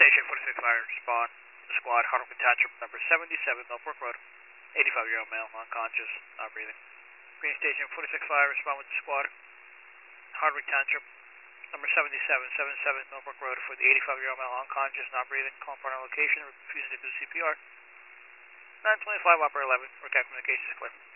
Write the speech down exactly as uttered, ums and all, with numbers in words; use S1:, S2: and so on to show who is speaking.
S1: Station forty-six Fire, respond to the squad, Hardwick Township, number seventy-seven, Millbrook Road, eighty-five-year-old male, unconscious, not breathing. Green Station forty-six Fire, respond with the squad, Hardwick Township, number seventy-seven, seventy-seven, Millbrook Road, for the eighty-five-year-old male, unconscious, not breathing, calling for our location, refusing to do C P R. nine twenty-five, operator eleven, for communications clear.